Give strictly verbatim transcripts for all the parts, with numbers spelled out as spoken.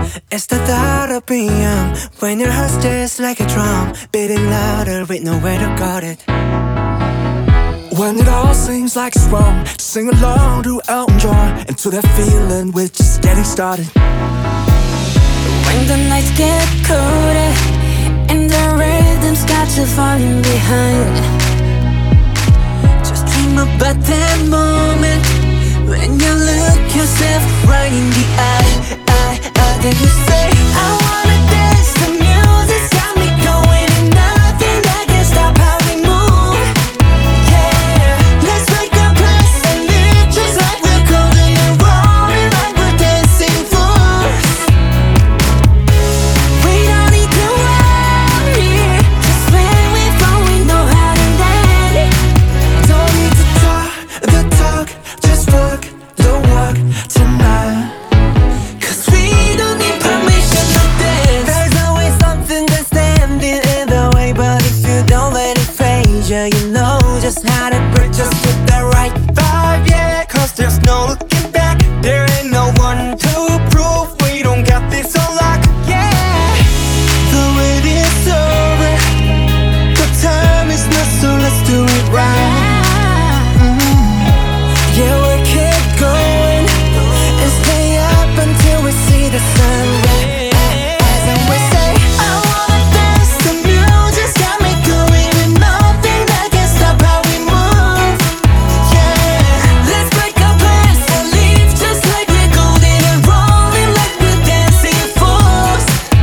It's the thought of being young when your heart's just like a drum, beating louder with nowhere to guard it. When it all seems like it's wrong, just sing along to Elton John and to that feeling we're just getting started. When the nights get colder and the rhythm's got you falling behind, Just dream about that moment when you look yourself right in the eye, eye, eye. Then you say, I wanna dance, the music's got me going, and nothing that can stop how we move. Yeah, let's make a place and live just like we're golden and rolling like we're dancing fools. we don't need to worry, 'cause when we fall we know how to land. Don't need to talk the talk, just walk the walk tonight. Cause we don't need permission to dance. There's always something that's standing in the way, but if you don't let it phase you, you know just how to break. Just get the right vibe, yeah. Cause there's no looking back. There ain't no one to prove we don't got this on lock. Yeah, the wait is over, the time is not, so let's do it right. Yeah, we keep going and stay up until we see the sunrise. And we say, I wanna dance, the music's got me going, and nothing that can stop how we move. Yeah, let's break our plans and leave just like we're golden and rolling like we're dancing fools.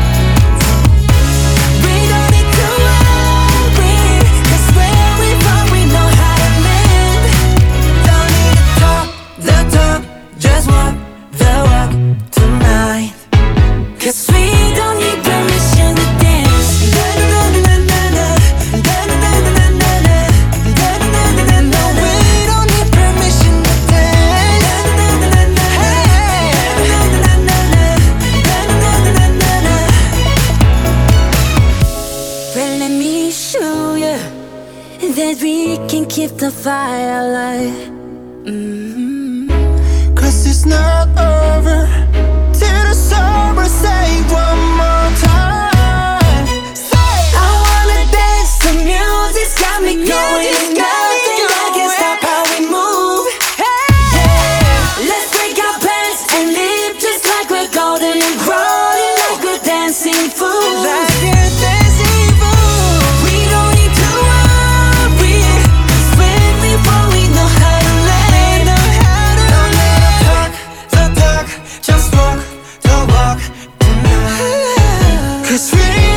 We don't need to worry, 'cause where we from we know how to land. Don't need to talk the talk, just walk the walk tonight. 'Cause we don't need permission to dance. Da-da-da-da-da-da, da-da-da-da-da-da, da-da-da-da-da-da. We don't need permission to dance. Da-da-da-da-da-da, da-da-da-da-da-da. Well, let me show you that we can keep the fire alive. mm-hmm. Cause it's not over till the summer. Say one more time. Say, I wanna dance, the music's got me going, and nothing that can stop how we move. Yeah, let's break our plans and live just like we're golden and rolling like we're dancing fools. Like we're dancing fools. We don't need to worry, 'cause when we fall we know how to land. Don't let them talk the talk, just walk the walk tonight. 'Cause we